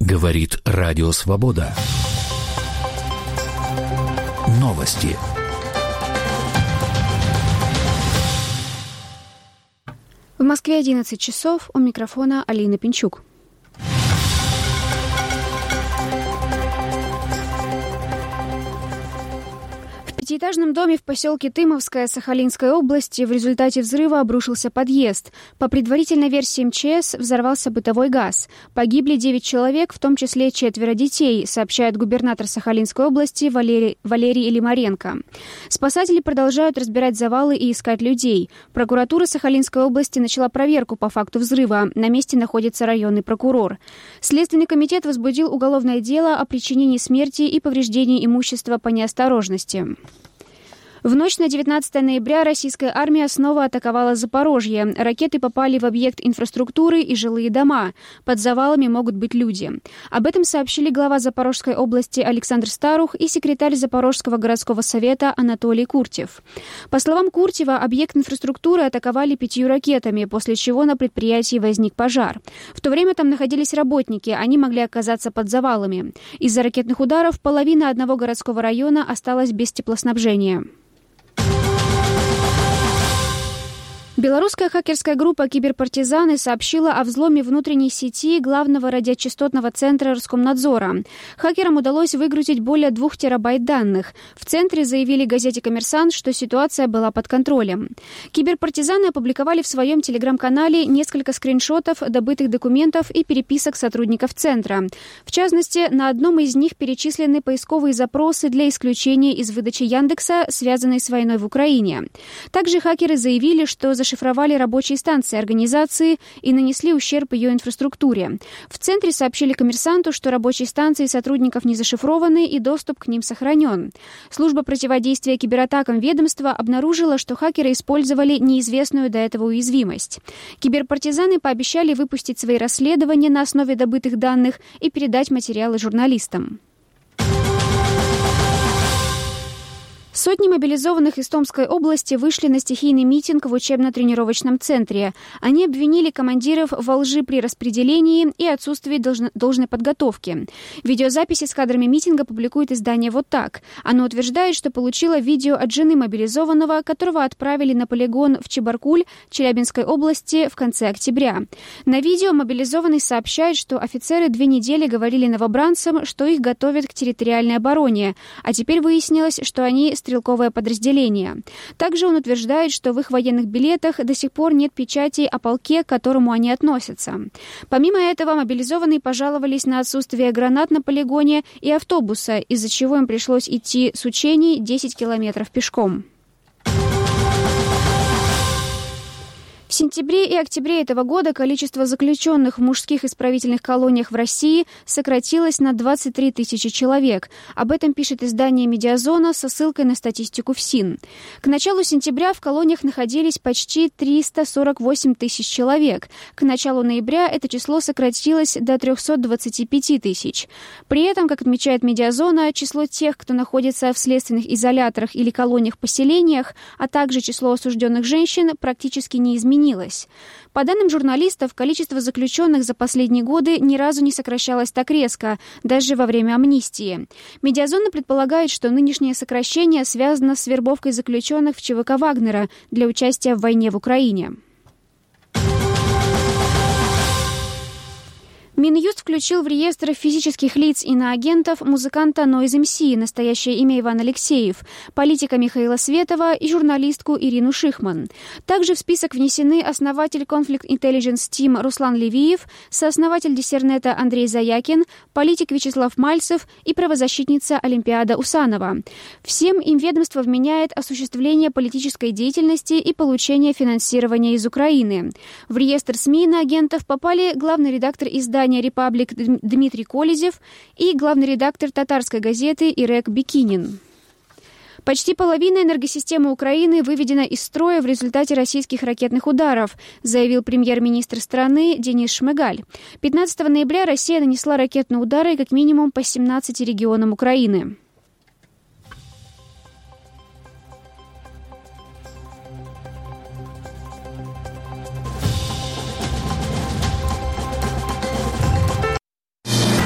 Говорит Радио Свобода. Новости. В Москве 11 часов. У микрофона Алина Пинчук. В пятиэтажном доме в поселке Тымовское Сахалинской области в результате взрыва обрушился подъезд. По предварительной версии МЧС взорвался бытовой газ. Погибли 9 человек, в том числе 4 детей, сообщает губернатор Сахалинской области Валерий Елимаренко. Спасатели продолжают разбирать завалы и искать людей. Прокуратура Сахалинской области начала проверку по факту взрыва. На месте находится районный прокурор. Следственный комитет возбудил уголовное дело о причинении смерти и повреждении имущества по неосторожности. В ночь на 19 ноября российская армия снова атаковала Запорожье. Ракеты попали в объект инфраструктуры и жилые дома. Под завалами могут быть люди. Об этом сообщили глава Запорожской области Александр Старух и секретарь Запорожского городского совета Анатолий Куртев. По словам Куртева, объект инфраструктуры атаковали 5 ракетами, после чего на предприятии возник пожар. В то время там находились работники, они могли оказаться под завалами. Из-за ракетных ударов половина одного городского района осталась без теплоснабжения. Белорусская хакерская группа «Киберпартизаны» сообщила о взломе внутренней сети главного радиочастотного центра Роскомнадзора. Хакерам удалось выгрузить более 2 терабайт данных. В центре заявили газете «Коммерсант», что ситуация была под контролем. Киберпартизаны опубликовали в своем телеграм-канале несколько скриншотов добытых документов и переписок сотрудников центра. В частности, на одном из них перечислены поисковые запросы для исключения из выдачи Яндекса, связанные с войной в Украине. Также хакеры заявили, что зашифровали рабочие станции организации и нанесли ущерб ее инфраструктуре. В центре сообщили «Коммерсанту», что рабочие станции сотрудников не зашифрованы и доступ к ним сохранен. Служба противодействия кибератакам ведомства обнаружила, что хакеры использовали неизвестную до этого уязвимость. Киберпартизаны пообещали выпустить свои расследования на основе добытых данных и передать материалы журналистам. Сотни мобилизованных из Томской области вышли на стихийный митинг в учебно-тренировочном центре. Они обвинили командиров во лжи при распределении и отсутствии должной подготовки. Видеозаписи с кадрами митинга публикует издание «Вот так». Оно утверждает, что получило видео от жены мобилизованного, которого отправили на полигон в Чебаркуль, Челябинской области в конце октября. На видео мобилизованный сообщает, что офицеры 2 недели говорили новобранцам, что их готовят к территориальной обороне, а теперь выяснилось, что они стрелковое подразделение. Также он утверждает, что в их военных билетах до сих пор нет печатей о полке, к которому они относятся. Помимо этого, мобилизованные пожаловались на отсутствие гранат на полигоне и автобуса, из-за чего им пришлось идти с учений 10 километров пешком. В сентябре и октябре этого года количество заключенных в мужских исправительных колониях в России сократилось на 23 тысячи человек. Об этом пишет издание «Медиазона» со ссылкой на статистику ФСИН. К началу сентября в колониях находились почти 348 тысяч человек. К началу ноября это число сократилось до 325 тысяч. При этом, как отмечает «Медиазона», число тех, кто находится в следственных изоляторах или колониях-поселениях, а также число осужденных женщин практически не изменилось. По данным журналистов, количество заключенных за последние годы ни разу не сокращалось так резко, даже во время амнистии. «Медиазона» предполагает, что нынешнее сокращение связано с вербовкой заключенных в ЧВК Вагнера для участия в войне в Украине. Минюст включил в реестр физических лиц иноагентов музыканта Noise MC, настоящее имя Иван Алексеев, политика Михаила Светова и журналистку Ирину Шихман. Также в список внесены основатель Conflict Intelligence Team Руслан Левиев, сооснователь Диссернета Андрей Заякин, политик Вячеслав Мальцев и правозащитница Олимпиада Усанова. Всем им ведомство вменяет осуществление политической деятельности и получение финансирования из Украины. В реестр СМИ иноагентов попали главный редактор издания «Репаблик» Дмитрий Колезев и главный редактор татарской газеты Ирек Бикинин. Почти половина энергосистемы Украины выведена из строя в результате российских ракетных ударов, заявил премьер-министр страны Денис Шмыгаль. 15 ноября Россия нанесла ракетные удары как минимум по 17 регионам Украины.